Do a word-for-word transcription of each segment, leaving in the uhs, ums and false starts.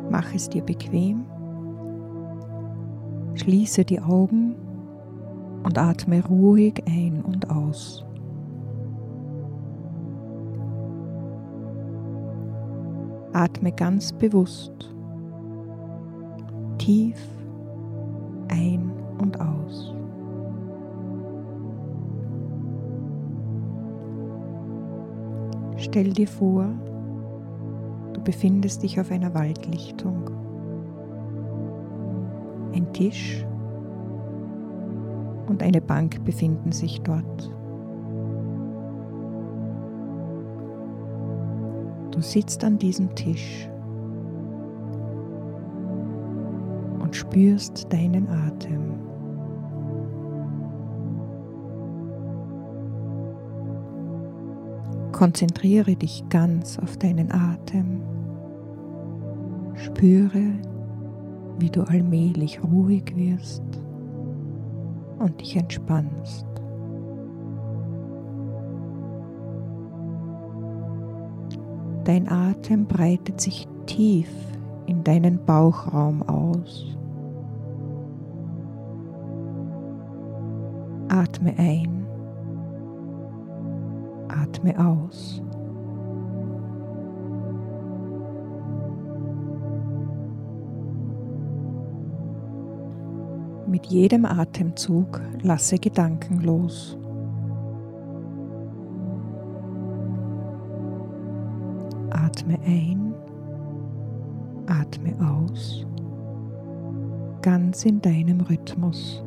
Mach es dir bequem, schließe die Augen und atme ruhig ein und aus. Atme ganz bewusst, tief ein und aus. Stell dir vor, du befindest dich auf einer Waldlichtung. Ein Tisch und eine Bank befinden sich dort. Du sitzt an diesem Tisch und spürst deinen Atem. Konzentriere dich ganz auf deinen Atem. Spüre, wie du allmählich ruhig wirst und dich entspannst. Dein Atem breitet sich tief in deinen Bauchraum aus. Atme ein, atme aus. Mit jedem Atemzug lasse Gedanken los. Atme ein, atme aus, ganz in deinem Rhythmus.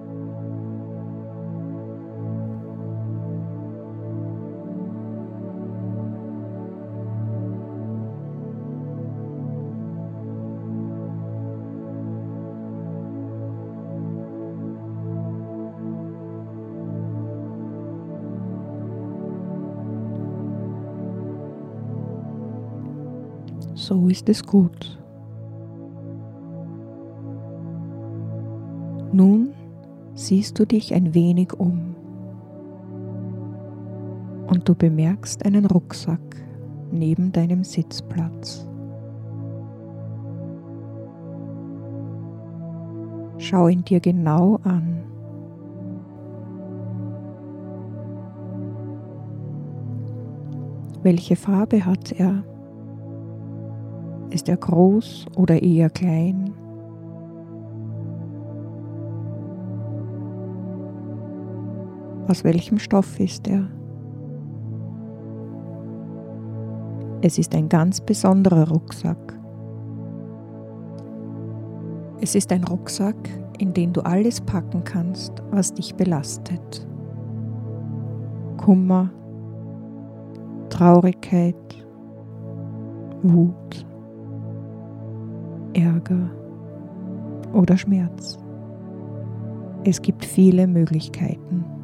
So ist es gut. Nun siehst du dich ein wenig um und du bemerkst einen Rucksack neben deinem Sitzplatz. Schau ihn dir genau an. Welche Farbe hat er? Ist er groß oder eher klein? Aus welchem Stoff ist er? Es ist ein ganz besonderer Rucksack. Es ist ein Rucksack, in den du alles packen kannst, was dich belastet. Kummer, Traurigkeit, Wut, Ärger oder Schmerz. Es gibt viele Möglichkeiten.